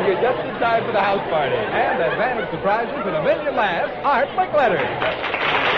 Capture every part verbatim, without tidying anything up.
arrived here just in time for the house party. And advantage surprises and a million laughs, Art McLetter.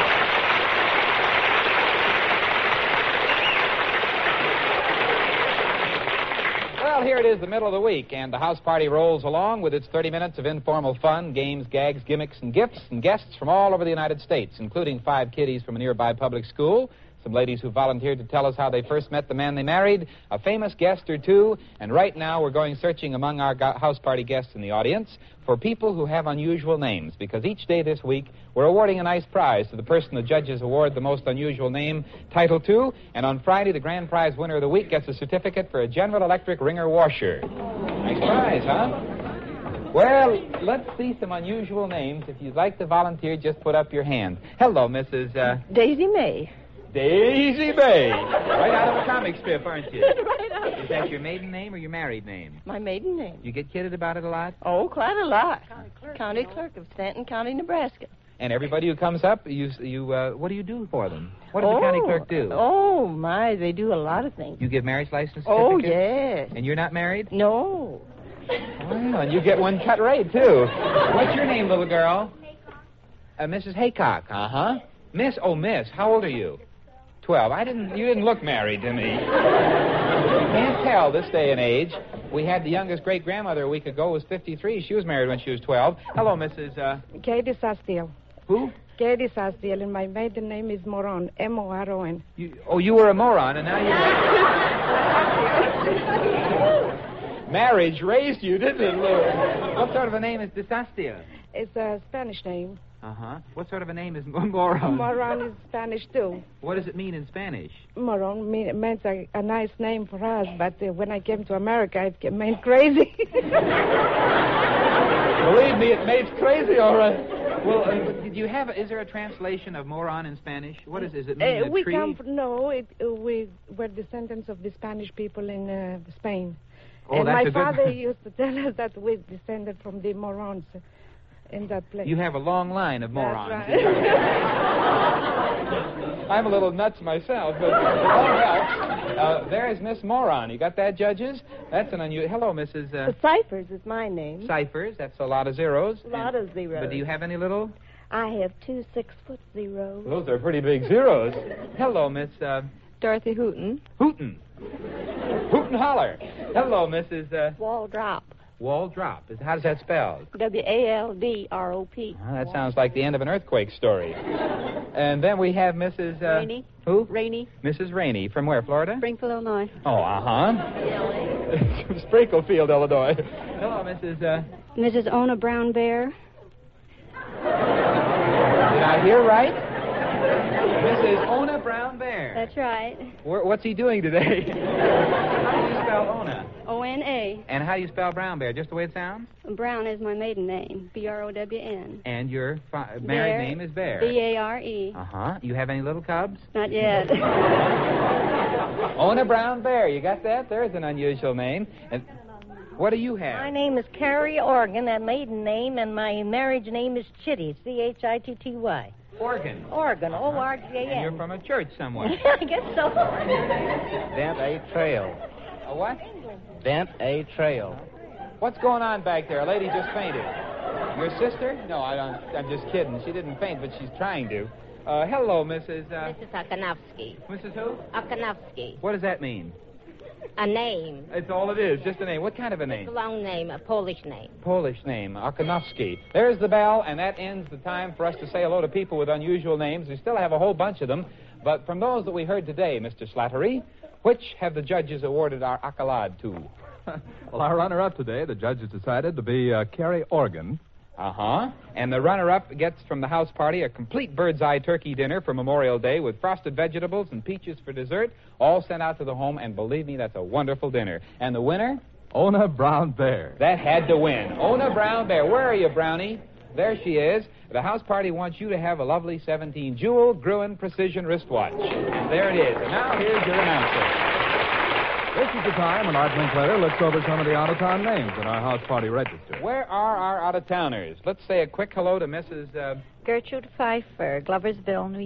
Well, here it is, the middle of the week, and the house party rolls along with its thirty minutes of informal fun, games, gags, gimmicks, and gifts, and guests from all over the United States, including five kiddies from a nearby public school, some ladies who volunteered to tell us how they first met the man they married, a famous guest or two, and right now we're going searching among our go- house party guests in the audience for people who have unusual names, because each day this week we're awarding a nice prize to the person the judges award the most unusual name title to, and on Friday the grand prize winner of the week gets a certificate for a General Electric wringer washer. Nice prize, huh? Well, let's see some unusual names. If you'd like to volunteer, just put up your hand. Hello, Missus Uh... Daisy May. Daisy May. Right out of a comic strip, aren't you? Right out. Is that your maiden name or your married name? My maiden name. You get kidded about it a lot? Oh, quite a lot. County clerk, County clerk of Stanton County, Nebraska. And everybody who comes up, you, you, uh, what do you do for them? What does oh, the county clerk do? Oh, my, they do a lot of things. You give marriage license certificates? Oh, yes. And you're not married? No. Well, and you get one cut rate, too. What's your name, little girl? Uh, Missus Haycock. Uh-huh. Miss, oh, Miss, how old are you? Twelve. I didn't, you didn't look married to me. Can't tell this day and age. We had the youngest great-grandmother a week ago was fifty-three. She was married when she was twelve. Hello, Missus Uh... Katie Sastiel. Who? Katie Sastiel, and my maiden name is Moron, M O R O N. You, oh, you were a moron, and now you're... Marriage raised you, didn't it, Lou? What sort of a name is Desastia? It's a Spanish name. Uh-huh. What sort of a name is Moron? Moron is Spanish, too. What does it mean in Spanish? Moron mean, means a, a nice name for us, but uh, when I came to America, it meant crazy. Believe me, it made crazy, all right. Well, uh, did you have, a, is there a translation of moron in Spanish? What is, is it mean uh, a we tree? come from, no, it, uh, we were descendants of the Spanish people in uh, Spain. Oh, and that's my a good... father used to tell us that we descended from the Morons in that place. You have a long line of morons. That's right. I'm a little nuts myself, but all helps. Uh, there is Miss Moron. You got that, judges? That's an unusual... Hello, Missus Uh... Cyphers is my name. Ciphers. That's a lot of zeros. A lot and... of zeros. But do you have any little... I have two six-foot zeros. Those are pretty big zeros. Hello, Miss... Uh... Dorothy Hooten. Hooten. Hoot and holler. Hello, Missus Uh... Waldrop. Waldrop. How does that spell? W A L D R O P. Oh, that sounds like the end of an earthquake story. And then we have Missus Uh... Rainey. Who? Rainey. Missus Rainey. From where, Florida? Springfield, Illinois. Oh, uh-huh. From Sprinklefield, Illinois. Hello, Missus Uh... Missus Ona Brown Bear. Did I hear right? Missus Ona Brown Bear. That's right. Where, what's he doing today? How do you spell Ona? O N A. And how do you spell Brown Bear? Just the way it sounds? Brown is my maiden name. B R O W N. And your fi- married Bear. name is Bear. B A R E. Uh-huh. You have any little cubs? Not yet. Ona Brown Bear. You got that? There's an unusual name. And what do you have? My name is Carrie Organ, a maiden name, and my marriage name is Chitty, C H I T T Y. Organ. Organ, O R G A N. And you're from a church somewhere. I guess so. Bent A. Trail. A what? Bent A. Trail. What's going on back there? A lady just fainted. Your sister? No, I don't, I'm just kidding. She didn't faint, but she's trying to. Uh, hello, Missus Uh... Missus Akanovsky. Missus Who? Akanovsky. What does that mean? A name. It's all it is, just a name. What kind of a It's name? a long name, a Polish name. Polish name, Akanovsky. There's the bell, and that ends the time for us to say hello to people with unusual names. We still have a whole bunch of them, but from those that we heard today, Mister Slattery, which have the judges awarded our accolade to? Well, our runner-up today, the judges decided to be uh, Carrie Organ. Uh-huh. And the runner-up gets from the house party a complete bird's-eye turkey dinner for Memorial Day with frosted vegetables and peaches for dessert, all sent out to the home, and believe me, that's a wonderful dinner. And the winner? Ona Brown Bear. That had to win. Ona Brown Bear. Where are you, Brownie? There she is. The house party wants you to have a lovely seventeen-jewel Gruen precision wristwatch. And there it is. And now here's your announcer. This is the time when Art Linkletter looks over some of the out-of-town names in our house party register. Where are our out-of-towners? Let's say a quick hello to Missus Uh... Gertrude Pfeiffer, Gloversville, New York.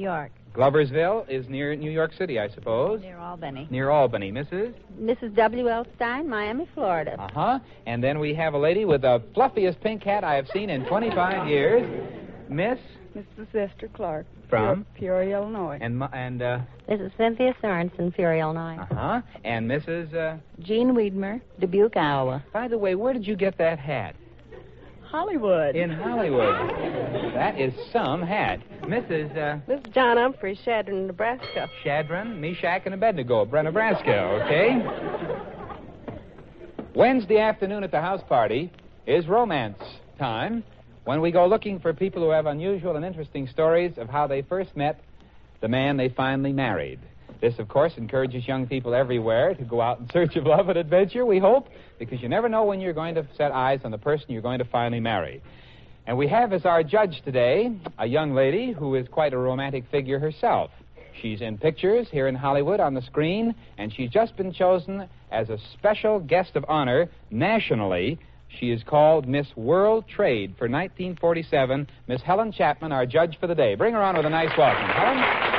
Gloversville is near New York City, I suppose. Near Albany. Near Albany. Missus? Missus W L. Stein, Miami, Florida. Uh-huh. And then we have a lady with the fluffiest pink hat I have seen in twenty-five years. Miss? Missus Esther Clark. From? Peoria, Illinois. And, and uh... This is Cynthia Sorensen, Peoria, Illinois. Uh-huh. And Missus Uh... Jean Wiedmer, Dubuque, Iowa. By the way, where did you get that hat? Hollywood. In Hollywood. That is some hat. Missus Uh... This is John Humphrey, Shadron, Nebraska. Shadron, Meshach, and Abednego, Bre- Nebraska, okay? Wednesday afternoon at the house party is romance time, when we go looking for people who have unusual and interesting stories of how they first met the man they finally married. This, of course, encourages young people everywhere to go out in search of love and adventure, we hope, because you never know when you're going to set eyes on the person you're going to finally marry. And we have as our judge today a young lady who is quite a romantic figure herself. She's in pictures here in Hollywood on the screen, and she's just been chosen as a special guest of honor nationally. She is called Miss World Trade for nineteen forty-seven. Miss Helen Chapman, our judge for the day. Bring her on with a nice welcome. Helen?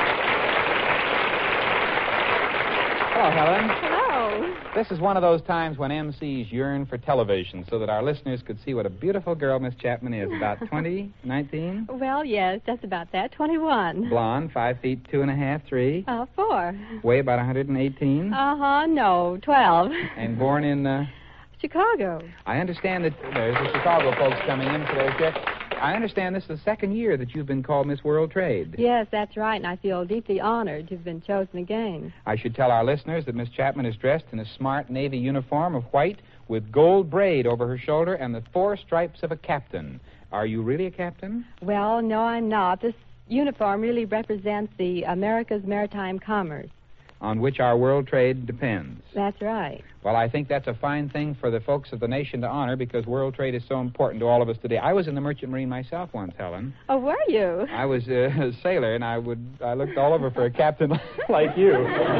Hello, Helen. Hello. This is one of those times when M Cs yearn for television so that our listeners could see what a beautiful girl Miss Chapman is. About twenty, nineteen? Well, yes, just about that. twenty-one. Blonde, five feet, two and a half, three. Uh, four. Weigh about one hundred eighteen. Uh-huh, no, twelve. And born in... Uh, Chicago. I understand that there's the Chicago folks coming in today, sir. I understand this is the second year that you've been called Miss World Trade. Yes, that's right, and I feel deeply honored to have been chosen again. I should tell our listeners that Miss Chapman is dressed in a smart navy uniform of white with gold braid over her shoulder and the four stripes of a captain. Are you really a captain? Well, no, I'm not. This uniform really represents the America's maritime commerce. On which our world trade depends. That's right. Well, I think that's a fine thing for the folks of the nation to honor because world trade is so important to all of us today. I was in the Merchant Marine myself once, Helen. Oh, were you? I was uh, a sailor, and I would I looked all over for a captain like you.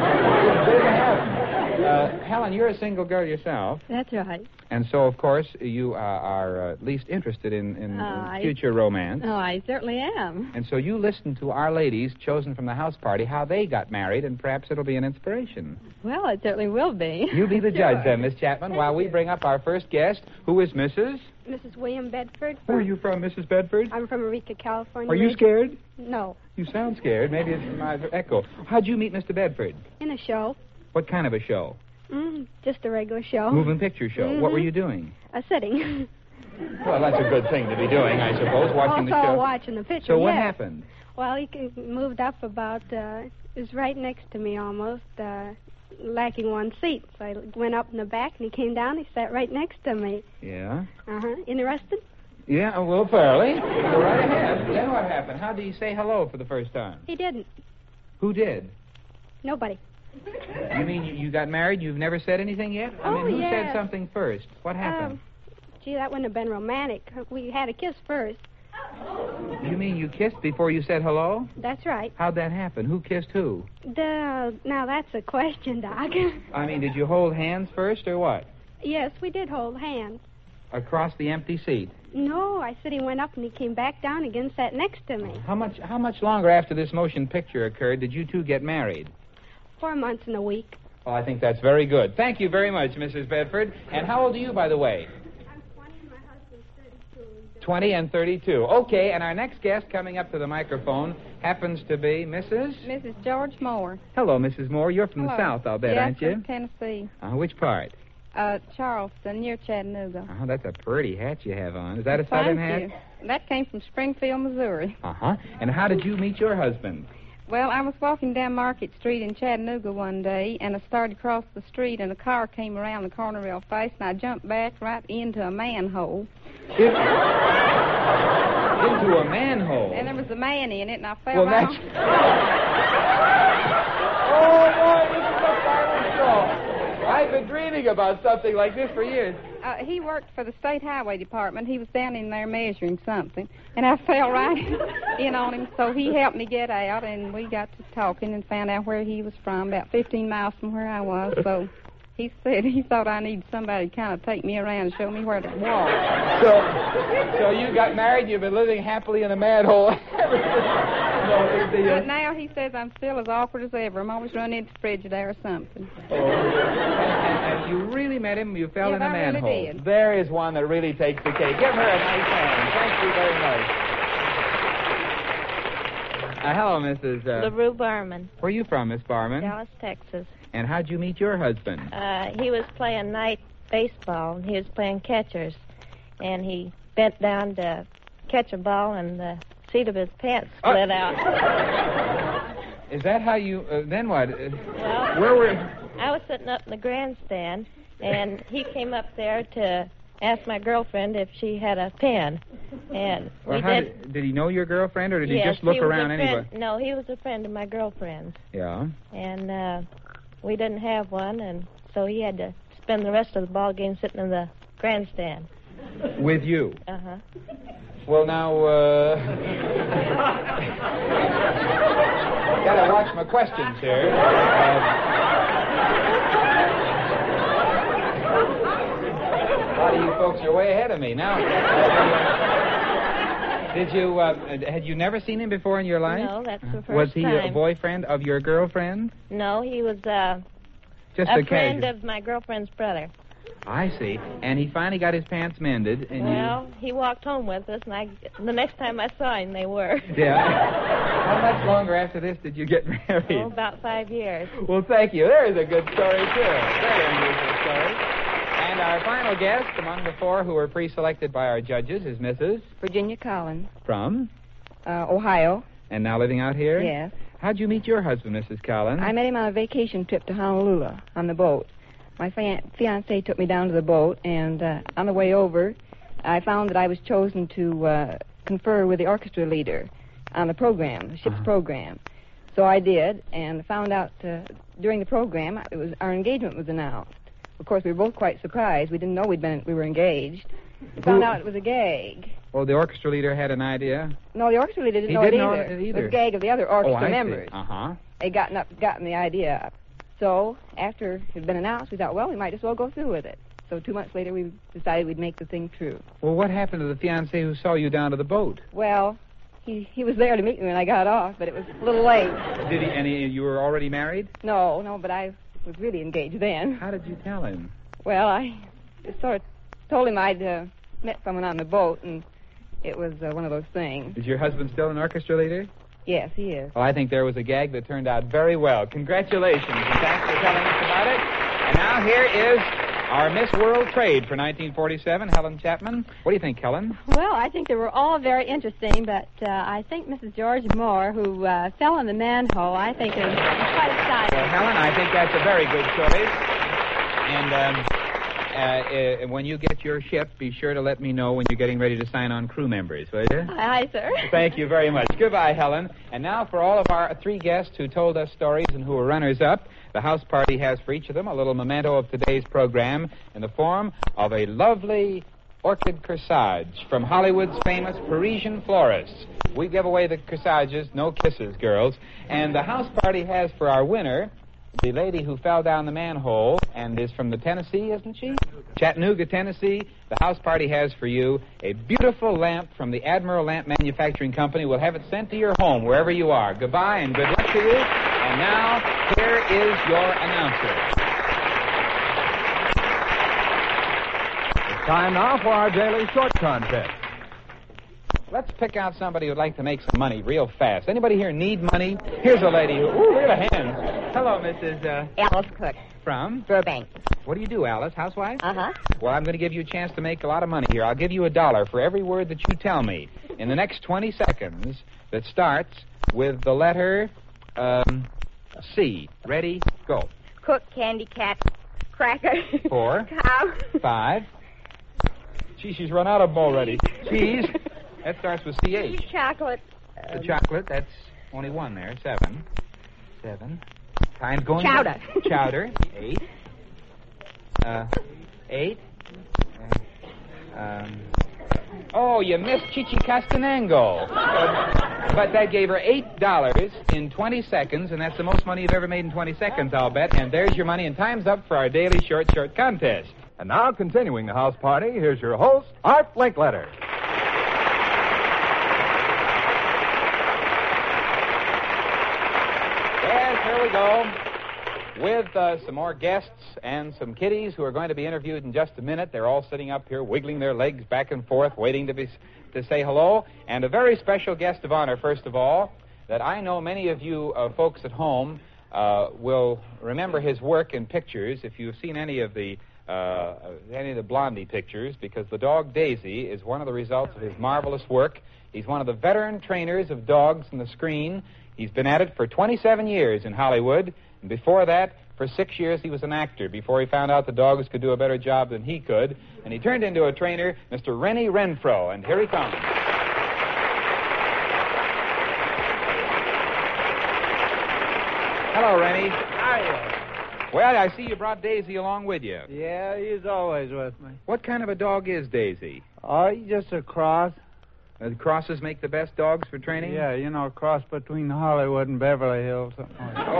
uh, Helen, you're a single girl yourself. That's right. And so, of course, you uh, are uh, at least interested in, in, uh, in future I, romance. Oh, I certainly am. And so you listen to our ladies chosen from the house party, how they got married, and perhaps it'll be an inspiration. Well, it certainly will be. You be the Sure. judge then, Miss Chapman, Thank while we you. bring up our first guest, who is Missus Missus William Bedford. Where are you from, Missus Bedford? I'm from Eureka, California. Are you scared? No. You sound scared. Maybe it's my echo. How'd you meet Mister Bedford? In a show. What kind of a show? Mm, just a regular show. Moving picture show. Mhm. What were you doing? A sitting. Well, that's a good thing to be doing, I suppose, watching the also show. watching the picture, So what yes. happened? Well, he c- moved up about, uh, it was right next to me almost, uh, lacking one seat. So I went up in the back, and he came down, he sat right next to me. Yeah? Uh-huh. Interested? Yeah, well, fairly. Go right ahead. Then what happened? How did he say hello for the first time? He didn't. Who did? Nobody. You mean you, you got married? You've never said anything yet? I Oh, mean, who yes. said something first? What happened? Um, gee, that wouldn't have been romantic. We had a kiss first. You mean you kissed before you said hello? That's right. How'd that happen? Who kissed who? The, now, that's a question, Doc. I mean, did you hold hands first or what? Yes, we did hold hands. Across the empty seat. No, I said he went up and he came back down again, sat next to me. How much how much longer after this motion picture occurred did you two get married? Four months and a week. Well, I think that's very good. Thank you very much, Missus Bedford. And how old are you, by the way? I'm twenty and my husband's thirty-two. twenty and thirty-two. Okay, and our next guest coming up to the microphone happens to be Missus Missus George Moore. Hello, Missus Moore. You're from Hello. the South, I'll bet, yes, aren't you? from Tennessee. Uh, which part? Uh, Charleston, near Chattanooga. Oh, that's a pretty hat you have on. Is that a Thank southern hat? you. That came from Springfield, Missouri. Uh-huh. And how did you meet your husband? Well, I was walking down Market Street in Chattanooga one day, and I started across the street, and a car came around the corner real fast, and I jumped back right into a manhole. Into a manhole? And there was a man in it, and I fell Well, right that's... off. Oh, boy, this is a final straw. I've been dreaming about something like this for years. Uh, he worked for the State Highway Department. He was down in there measuring something, and I fell right in on him, so he helped me get out, and we got to talking and found out where he was from, about fifteen miles from where I was, so... He said he thought I needed somebody to kind of take me around and show me where to walk. So, so you got married, you've been living happily in a manhole ever since. No, Do you? But now he says I'm still as awkward as ever. I'm always running into the Frigidaire or something. Oh. And you really met him? You fell Yeah, in a I really manhole. did. There is one that really takes the cake. Give her a nice hand. Thank you very much. Uh, hello, Missus Uh, LaRue Barman, where are you from, Miss Barman? Dallas, Texas. And how'd you meet your husband? Uh, he was playing night baseball, and he was playing catchers. And he bent down to catch a ball, and the seat of his pants split Uh, out. Is that how you... Uh, then what? Uh, Well, where were... I was sitting up in the grandstand, and he came up there to ask my girlfriend if she had a pen. And Well, we how did... did... Did he know your girlfriend, or did yes, he just look he was around a anyway? friend, No, he was a friend of my girlfriend's. Yeah. And uh, we didn't have one, and so he had to spend the rest of the ball game sitting in the grandstand. With you? Uh-huh. Well, now, uh... gotta watch my questions here. Uh, a lot of you folks are way ahead of me. Now, did you, uh, had you never seen him before in your life? No, that's the first Was he time. a boyfriend of your girlfriend? No, he was uh, Just a a friend casual. of my girlfriend's brother. I see. And he finally got his pants mended, and Well, he walked home with us, and I, the next time I saw him, they were. you... Yeah. How much longer after this did you get married? Oh, about five years. Well, thank you. There is a good story, too. Very unusual story. And our final guest among the four who were pre-selected by our judges is Missus Virginia Collins, From? uh, Ohio. And now living out here? Yes. How'd you meet your husband, Missus Collins? I met him on a vacation trip to Honolulu on the boat. My fian- fiancé took me down to the boat, and uh, on the way over, I found that I was chosen to uh, confer with the orchestra leader on the program, the ship's Uh-huh. program. So I did, and found out uh, during the program it was our engagement was announced. Of course, we were both quite surprised. We didn't know we'd been we were engaged. We found Who- out it was a gag. Oh, the orchestra leader had an idea? No, the orchestra leader didn't He know, didn't it know either. it either. It was a gag of the other Oh, orchestra I members. see. Uh-huh. They gotten up, gotten the idea up. So after it had been announced, we thought, well, we might as well go through with it. So two months later, we decided we'd make the thing true. Well, what happened to the fiancé who saw you down to the boat? Well, he he was there to meet me when I got off, but it was a little late. Did he? And he, you were already married? No, no, but I was really engaged then. How did you tell him? Well, I just sort of told him I'd uh, met someone on the boat, and it was uh, one of those things. Is your husband still an orchestra leader? Yes, he is. Well, I think there was a gag that turned out very well. Congratulations, and thanks for telling us about it. And now here is our Miss World Trade for nineteen forty-seven, Helen Chapman. What do you think, Helen? Well, I think they were all very interesting, but uh, I think Missus George Moore, who uh, fell in the manhole, I think is quite exciting. Well, Helen, I think that's a very good story. And um, uh, uh, when you get your ship, be sure to let me know when you're getting ready to sign on crew members, will you? Aye, sir. Thank you very much. Goodbye, Helen. And now for all of our three guests who told us stories and who were runners-up, the house party has for each of them a little memento of today's program in the form of a lovely orchid corsage from Hollywood's famous Parisian florists. We give away the corsages, no kisses, girls. And the house party has for our winner the lady who fell down the manhole and is from the Tennessee, isn't she? Chattanooga, Tennessee. The house party has for you a beautiful lamp from the Admiral Lamp Manufacturing Company. We'll have it sent to your home wherever you are. Goodbye and good luck to you. And now, here is your announcer. It's time now for our daily short contest. Let's pick out somebody who'd like to make some money real fast. Anybody here need money? Here's a lady who... Ooh, look at her hands. Hello, Missus Uh, Alice Cook, from? Burbank. What do you do, Alice? Housewife? Uh-huh. Well, I'm going to give you a chance to make a lot of money here. I'll give you a dollar for every word that you tell me in the next twenty seconds that starts with the letter um, C. Ready? Go. Cook, candy, cat, cracker. Four. Cow. Five. Gee, she's run out of them already. Cheese. That starts with C H. Chocolate. The chocolate, that's only one there. Seven. Seven. Time's going. Chowder. Chowder. Eight. Uh, eight. Uh, um, oh, you missed Chichi Castanango. Uh, but that gave her eight dollars in twenty seconds, and that's the most money you've ever made in twenty seconds, I'll bet. And there's your money, and time's up for our daily short short contest. And now, continuing the house party, here's your host, Art Linkletter. right, here we go. With uh, some more guests and some kiddies who are going to be interviewed in just a minute. They're all sitting up here, wiggling their legs back and forth, waiting to be to say hello. And a very special guest of honor, first of all, that I know many of you uh, folks at home uh, will remember his work in pictures. If you've seen any of the uh, any of the Blondie pictures, because the dog Daisy is one of the results of his marvelous work. He's one of the veteran trainers of dogs in the screen. He's been at it for twenty-seven years in Hollywood. And before that, for six years, he was an actor before he found out the dogs could do a better job than he could. And he turned into a trainer, Mister Rennie Renfro. And here he comes. Hello, Rennie. Hiya. Well, I see you brought Daisy along with you. Yeah, he's always with me. What kind of a dog is Daisy? Oh, he's just a cross. Uh, crosses make the best dogs for training? Yeah, you know, a cross between Hollywood and Beverly Hills. Something like that.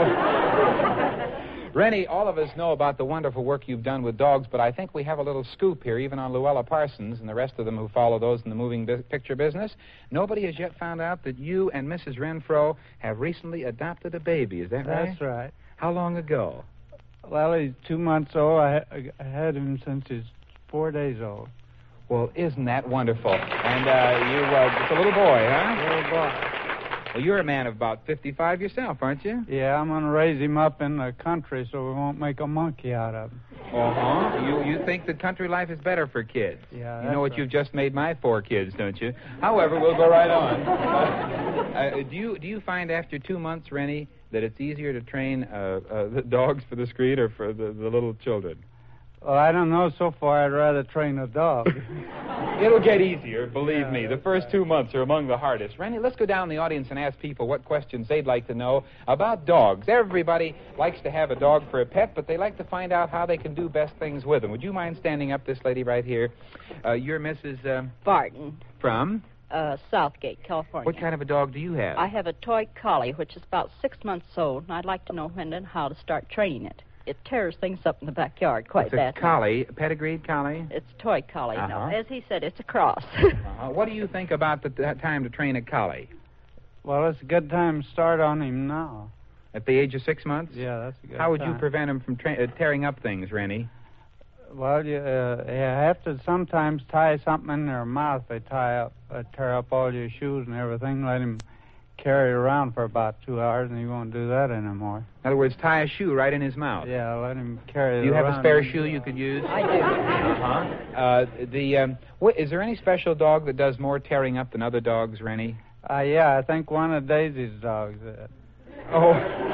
Oh. Rennie, all of us know about the wonderful work you've done with dogs, but I think we have a little scoop here, even on Luella Parsons and the rest of them who follow those in the moving bi- picture business. Nobody has yet found out that you and Missus Renfro have recently adopted a baby. Is that right? That's right. How long ago? Well, he's two months old. I, ha- I had him since he's four days old. Well, isn't that wonderful? And uh, you, uh, it's a little boy, huh? Little boy. Well, you're a man of about fifty-five yourself, aren't you? Yeah, I'm going to raise him up in the country so we won't make a monkey out of him. Uh-huh. You you think that country life is better for kids? Yeah, You know what that's you've just made my four kids, don't you? However, we'll go right on. Uh, uh, do you do you find after two months, Rennie, that it's easier to train uh, uh, the dogs for the street or for the, the little children? Well, I don't know. So far, I'd rather train a dog. It'll get easier, believe Yeah, me. The that's first right. two months are among the hardest. Rennie, let's go down the audience and ask people what questions they'd like to know about dogs. Everybody likes to have a dog for a pet, but they like to find out how they can do best things with them. Would you mind standing up, this lady right here? Uh, you're Missus Uh, Barton, from? uh, Southgate, California. What kind of a dog do you have? I have a toy collie, which is about six months old, and I'd like to know when and how to start training it. It tears things up in the backyard quite It's a badly. collie, a pedigreed collie? It's a toy collie. Uh-huh. No, as he said, it's a cross. Uh-huh. What do you think about the t- time to train a collie? Well, it's a good time to start on him now. At the age of six months? Yeah, that's a good How would time. you prevent him from tra- uh, tearing up things, Rennie? Well, you, uh, you have to sometimes tie something in their mouth. They tie up, uh, tear up all your shoes and everything. Let him carry it around for about two hours, and he won't do that anymore. In other words, tie a shoe right in his mouth. Yeah, let him carry it Do you have around. a spare shoe you could use? I do. Uh-huh. Uh, the, um, what, is there any special dog that does more tearing up than other dogs, Rennie? Uh, yeah, I think one of Daisy's dogs did. Oh.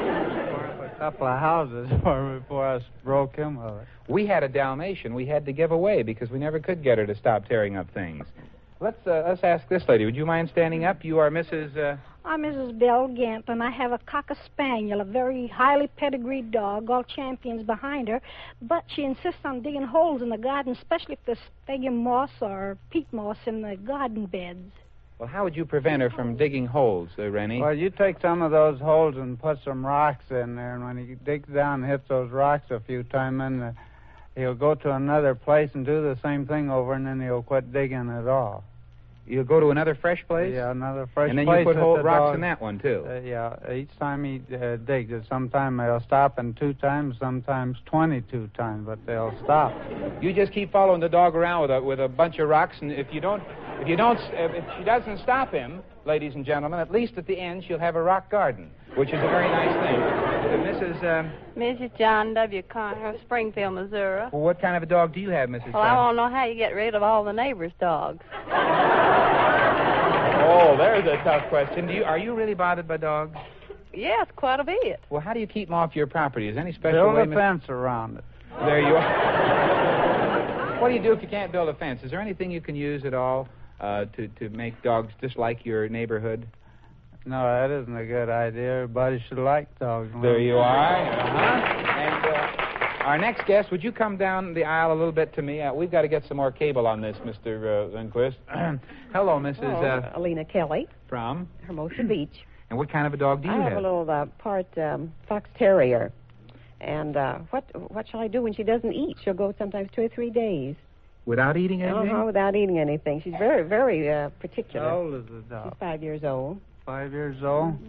A couple of houses before I broke him of it. We had a Dalmatian we had to give away because we never could get her to stop tearing up things. Let's uh, let's ask this lady. Would you mind standing up? You are Missus Uh... I'm Missus Belle Gant, and I have a Cocker Spaniel, a very highly pedigreed dog, all champions behind her, but she insists on digging holes in the garden, especially if there's stegium moss or peat moss in the garden beds. Well, how would you prevent her from digging holes, uh, Rennie? Well, you take some of those holes and put some rocks in there, and when he digs down and hits those rocks a few times, then uh, he'll go to another place and do the same thing over, and then he'll quit digging at all. You'll go to another fresh place? Yeah, another fresh place. And then you put that whole the rocks dog- in that one, too? Uh, yeah, each time he uh, digs it. Sometimes they'll stop, and two times, sometimes twenty-two times, but they'll stop. You just keep following the dog around with a with a bunch of rocks, and if you don't, if you don't, if she doesn't stop him, ladies and gentlemen, at least at the end she'll have a rock garden, which is a very nice thing. Uh, Missus Um, Missus John W. Connor of Springfield, Missouri. well, what kind of a dog do you have, Missus Well, I John? want to know how you get rid of all the neighbors' dogs. Oh, there's a tough question. Do you are you really bothered by dogs? Yes, quite a bit. Well, how do you keep them off your property? Is there any special Build way? a Miss- fence around it. There you are. What do you do if you can't build a fence? Is there anything you can use at all uh, to to make dogs just like your neighborhood? No, that isn't a good idea. Everybody should like dogs. There you are. Uh-huh. And uh, our next guest, would you come down the aisle a little bit to me? Uh, we've got to get some more cable on this, Mister Uh, Lindquist. Hello, Missus Hello, Uh, Alina Kelly, from? Hermosa Beach. And what kind of a dog do you I have, have? a little uh, part um, fox terrier. And uh, what what shall I do when she doesn't eat? She'll go sometimes two or three days. Without eating anything? Uh-huh, without eating anything. She's very, very uh, particular. How old is the dog? She's five years old. Five years old?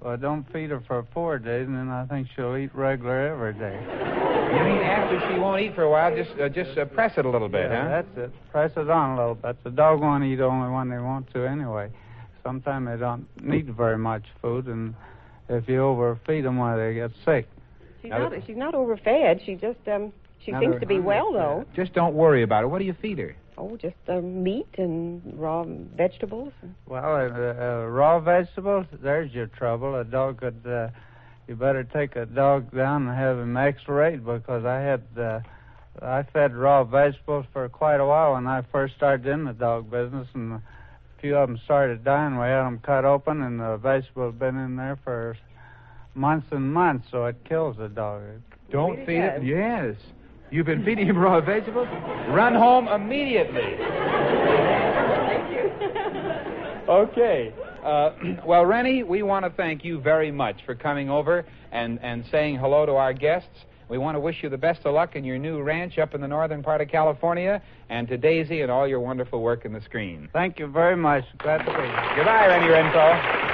Well, don't feed her for four days, and then I think she'll eat regular every day. You mean after she won't eat for a while, just uh, just uh, press it a little bit, Yeah, huh? that's it. Press it on a little bit. The dog won't eat only when they want to anyway. Sometimes they don't need very much food, and if you overfeed them, why they get sick. She's not, she's not overfed. She just, um, she Not seems over- to be well, though. Just don't worry about it. What do you feed her? Oh, just uh, meat and raw vegetables. Well, uh, uh, raw vegetables, there's your trouble. A dog could, uh, you better take a dog down and have him x-rayed, because I had, uh, I fed raw vegetables for quite a while when I first started in the dog business, and a few of them started dying. We had them cut open, and the vegetables been in there for months and months, so it kills the dog. Don't Really feed does. it? Yes. You've been feeding him raw vegetables? Run home immediately. Thank you. Okay. Uh, well, Rennie, we want to thank you very much for coming over and, and saying hello to our guests. We want to wish you the best of luck in your new ranch up in the northern part of California, and to Daisy and all your wonderful work in the screen. Thank you very much. Glad to be here. Goodbye, Rennie Renfro.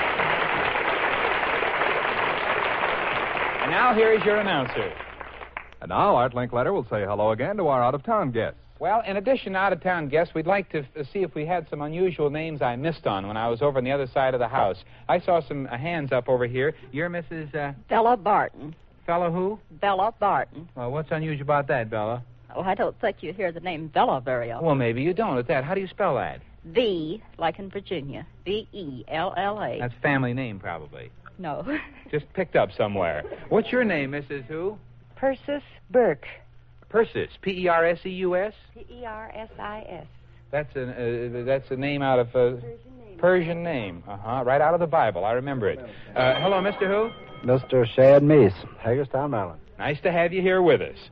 And now here is your announcer. And now Art Linkletter will say hello again to our out-of-town guests. Well, in addition to out-of-town guests, we'd like to uh, see if we had some unusual names I missed on when I was over on the other side of the house. I saw some uh, hands up over here. You're Missus Uh, Bella Barton. Fellow who? Bella Barton. Well, what's unusual about that, Bella? Oh, I don't think you hear the name Bella very often. Well, maybe you don't. At that, how do you spell that? V, like in Virginia. V E L L A. That's family name, probably. No. Just picked up somewhere. What's your name, Missus Who? Persis Burke. Persis. P E R S E U S? P E R S I S. That's a uh, that's a name out of a Persian name. Uh huh. Right out of the Bible. I remember it. Uh, hello, Mister Who? Mister Shad Meese, Hagerstown, Maryland. Nice to have you here with us.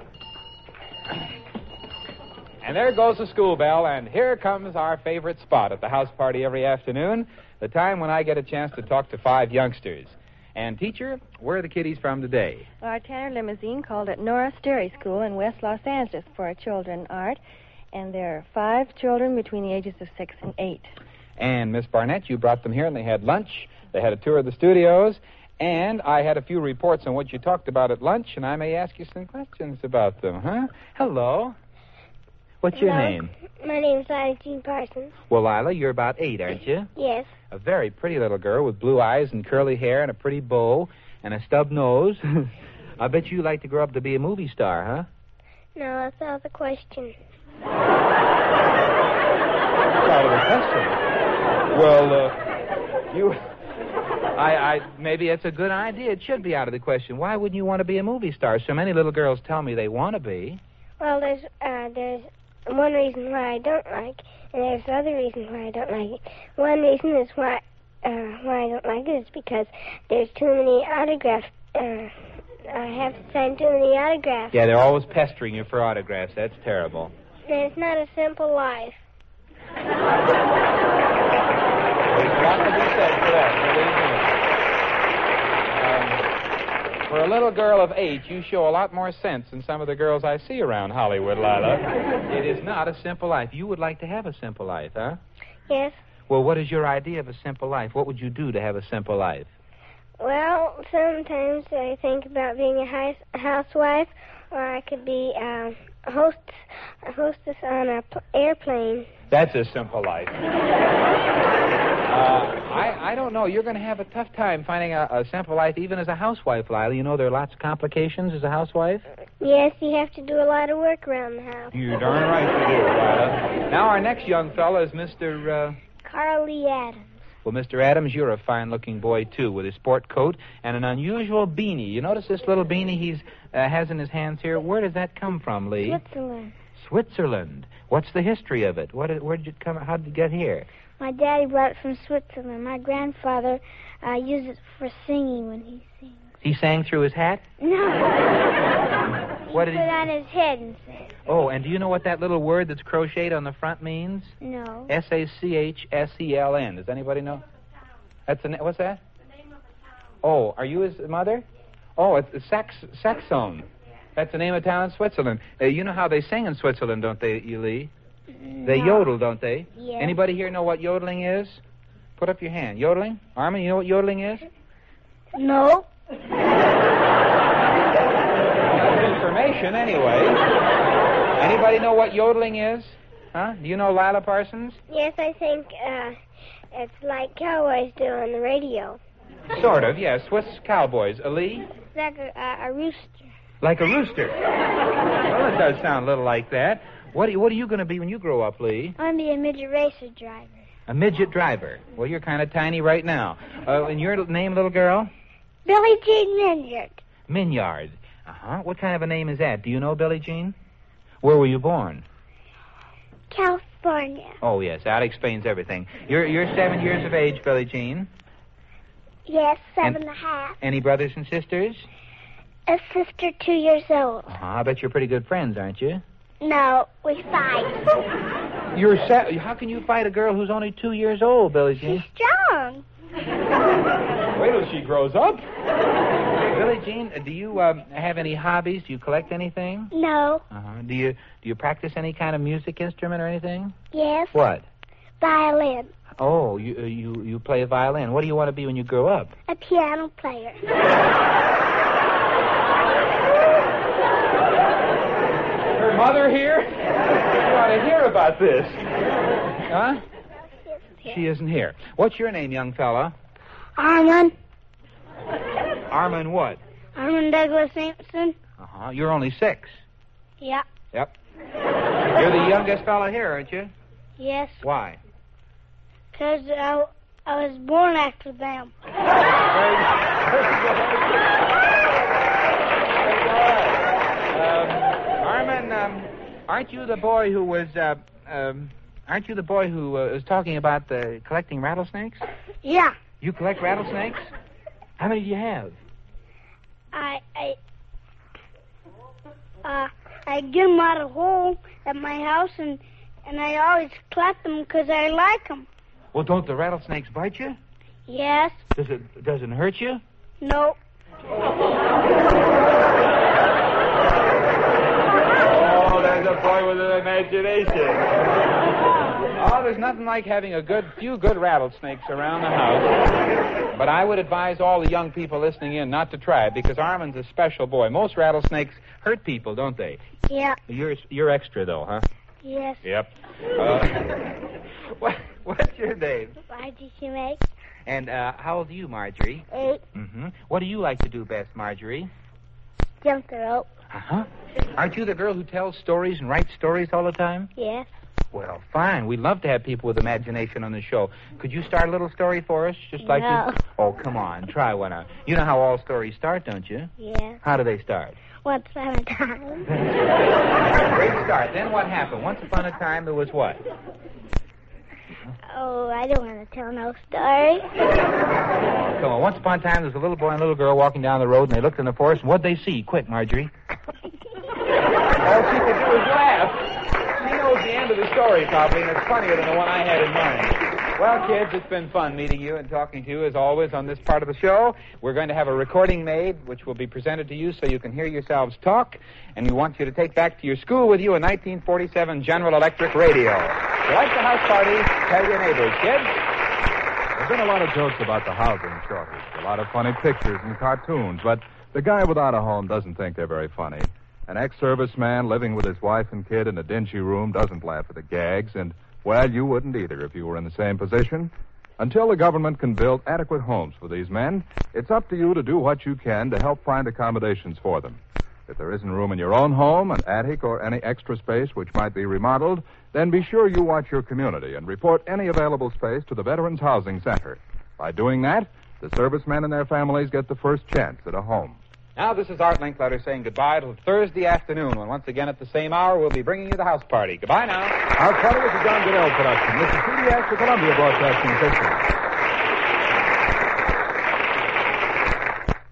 And there goes the school bell, and here comes our favorite spot at the house party every afternoon, the time when I get a chance to talk to five youngsters. And, teacher, where are the kiddies from today? Our Tanner limousine called at Nora Sterry School in West Los Angeles for our children, Art. And there are five children between the ages of six and eight. And, Miss Barnett, you brought them here, and they had lunch. They had a tour of the studios. And I had a few reports on what you talked about at lunch, and I may ask you some questions about them, huh? Hello. What's your Hello. name? My name's Lila Jean Parsons. Well, Lila, you're about eight, aren't you? Yes. A very pretty little girl with blue eyes and curly hair and a pretty bow and a stub nose. I bet you like to grow up to be a movie star, huh? No, that's not the question. That's out of the question. Well, uh, you... I, I, maybe it's a good idea. It should be out of the question. Why wouldn't you want to be a movie star? So many little girls tell me they want to be. Well, there's uh, there's one reason why I don't like, and there's other reasons why I don't like it. One reason is why uh, why I don't like it is because there's too many autographs. Uh, I have to sign too many autographs. Yeah, they're always pestering you for autographs. That's terrible. And it's not a simple life. There's a lot to be said for that, believe me. Um, for a little girl of eight, you show a lot more sense than some of the girls I see around Hollywood, Lila. It is not a simple life. You would like to have a simple life, huh? Yes. Well, what is your idea of a simple life? What would you do to have a simple life? Well, sometimes I think about being a house, housewife, or I could be um, a host, a hostess on an pl- airplane. That's a simple life. uh, I, I don't know. You're going to have a tough time finding a, a simple life even as a housewife, Lila. You know there are lots of complications as a housewife. Yes, you have to do a lot of work around the house. You're darn right you do, Lila. Now our next young fellow is Mister Uh... Carl Lee Adams. Well, Mister Adams, you're a fine-looking boy, too, with a sport coat and an unusual beanie. You notice this little beanie he uh, has in his hands here? Where does that come from, Lee? Switzerland. Switzerland. What's the history of it? What? Where did it come? How did it get here? My daddy brought it from Switzerland. My grandfather uh, used it for singing when he sings. He sang through his hat? No. What he did put he... on his head and sang. Oh, and do you know what that little word that's crocheted on the front means? No. S A C H S E L N. Does anybody know? That's the na- what's that? The name of a town. Oh, are you his mother? Oh, it's the Sax Saxon. That's the name of town in Switzerland. Uh, you know how they sing in Switzerland, don't they, Lee? They No. yodel, don't they? Yes. Anybody here know what yodeling is? Put up your hand. Yodeling? Armin, you know what yodeling is? No. That's information, anyway. Anybody know what yodeling is? Huh? Do you know Lila Parsons? Yes, I think uh, it's like cowboys do on the radio. Sort of, yes. Swiss cowboys. A Lee? It's like a, a, a rooster. Like a rooster. Well, it does sound a little like that. What are you, what are you going to be when you grow up, Lee? I'm going to be a midget racer driver. A midget driver. Well, you're kind of tiny right now. Uh, and your name, little girl? Billie Jean Minyard. Minyard. Uh-huh. What kind of a name is that? Do you know Billie Jean? Where were you born? California. Oh, yes. That explains everything. You're you're seven years of age, Billie Jean. Yes, seven and, and a half. Any brothers and sisters? A sister two years old. Uh-huh. I bet you're pretty good friends, aren't you? No, we fight. You're se- How can you fight a girl who's only two years old, Billie Jean? She's strong. Wait till she grows up. Billie Jean, do you um, have any hobbies? Do you collect anything? No. Uh-huh. Do you do you practice any kind of music instrument or anything? Yes. What? Violin. Oh, you uh, you you play a violin. What do you want to be when you grow up? A piano player. Her mother here? You ought to hear about this. Huh? She isn't here. What's your name, young fella? Armand. Armand what? Armand Douglas Sampson. Uh-huh. You're only six. Yeah. Yep. You're the youngest fella here, aren't you? Yes. Why? Because I, I was born after them. um, Armand, um, aren't you the boy who was, uh, um, aren't you the boy who uh, was talking about uh, collecting rattlesnakes? Yeah. You collect rattlesnakes? How many do you have? I, I, uh, I get them out of a hole at my house, and, and I always collect them because I like them. Well, don't the rattlesnakes bite you? Yes. Does it, doesn't hurt you? No. Oh, there's a boy with an imagination. Oh, there's nothing like having a good few good rattlesnakes around the house. But I would advise all the young people listening in not to try it, because Armand's a special boy. Most rattlesnakes hurt people, don't they? Yeah. You're you're extra, though, huh? Yes. Yep. Uh, what, what's your name? Margie Shoemake. And uh, how old are you, Marjorie? Eight. Mm-hmm. What do you like to do best, Marjorie? Jump the rope. Uh-huh. Aren't you the girl who tells stories and writes stories all the time? Yes. Well, fine. We'd love to have people with imagination on the show. Could you start a little story for us? Just like No. you... Oh, come on. Try one out. You know how all stories start, don't you? Yes. How do they start? Once upon a time. Great start. Then what happened? Once upon a time, there was what? Oh, I don't want to tell no story. Oh, come on. Once upon a time, there was a little boy and a little girl walking down the road, and they looked in the forest, and what'd they see? Quick, Marjorie. All she could do was laugh. She knows the end of the story, probably, and it's funnier than the one I had in mind. Well, kids, it's been fun meeting you and talking to you, as always, on this part of the show. We're going to have a recording made, which will be presented to you so you can hear yourselves talk, and we want you to take back to your school with you a nineteen forty-seven General Electric radio. If you like the house party, tell your neighbors, kids. There's been a lot of jokes about the housing shortage, a lot of funny pictures and cartoons, but the guy without a home doesn't think they're very funny. An ex-serviceman living with his wife and kid in a dingy room doesn't laugh at the gags, and, well, you wouldn't either if you were in the same position. Until the government can build adequate homes for these men, it's up to you to do what you can to help find accommodations for them. If there isn't room in your own home, an attic, or any extra space which might be remodeled, then be sure you watch your community and report any available space to the Veterans Housing Center. By doing that, the servicemen and their families get the first chance at a home. Now, this is Art Linkletter saying goodbye till Thursday afternoon, when once again at the same hour we'll be bringing you the house party. Goodbye now. House Party is a John Goodell production. This is C B S, the Columbia Broadcasting System.